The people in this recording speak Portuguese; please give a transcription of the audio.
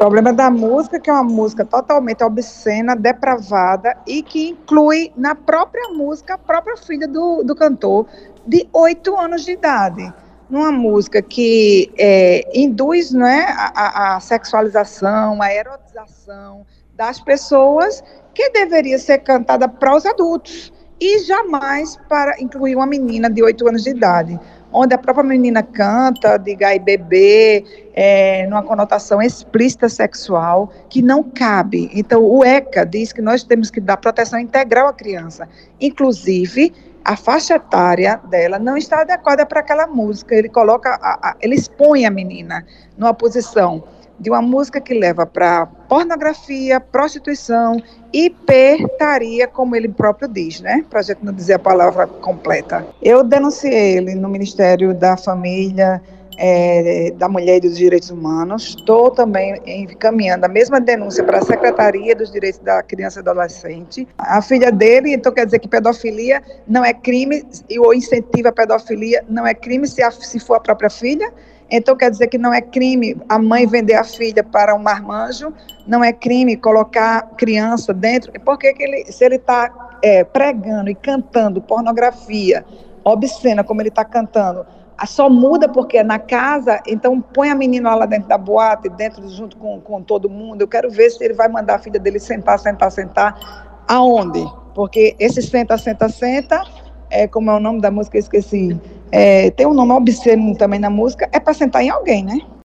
problema da música é que é uma música totalmente obscena, depravada e que inclui na própria música a própria filha do cantor de 8 anos de idade. Numa música que induz, não é, a sexualização, a erotização das pessoas, que deveria ser cantada para os adultos e jamais para incluir uma menina de 8 anos de idade, onde a própria menina canta de gai bebê, numa conotação explícita sexual, que não cabe. Então, o ECA diz que nós temos que dar proteção integral à criança, inclusive a faixa etária dela não está adequada para aquela música. Ele ele expõe a menina numa posição de uma música que leva para pornografia, prostituição e pertaria, como ele próprio diz, né? Para a gente não dizer a palavra completa. Eu denunciei ele no Ministério da Família, da Mulher e dos Direitos Humanos. Estou também encaminhando a mesma denúncia para a Secretaria dos Direitos da Criança e Adolescente. A filha dele, então quer dizer que pedofilia não é crime, e o incentivo à pedofilia não é crime se for a própria filha. Então quer dizer que não é crime a mãe vender a filha para um marmanjo, não é crime colocar criança dentro. Por que se ele está pregando e cantando pornografia obscena, como ele está cantando, só muda porque é na casa, então põe a menina lá dentro da boate, junto com todo mundo. Eu quero ver se ele vai mandar a filha dele sentar, aonde? Porque esse senta, como é o nome da música, eu esqueci, tem um nome obsceno também na música, é para sentar em alguém, né?